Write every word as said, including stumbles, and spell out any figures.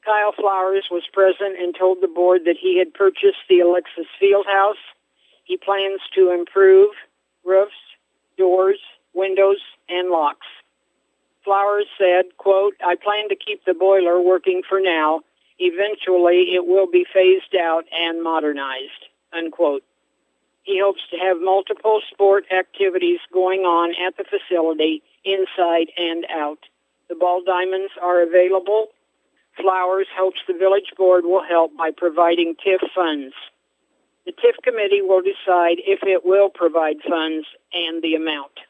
Kyle Flowers was present and told the board that he had purchased the Alexis Fieldhouse. He plans to improve roofs, doors, windows, and locks. Flowers said, quote, "I plan to keep the boiler working for now. Eventually, it will be phased out and modernized," unquote. He hopes to have multiple sport activities going on at the facility, inside and out. The ball diamonds are available. Flowers hopes the village board will help by providing T I F funds. The T I F committee will decide if it will provide funds and the amount.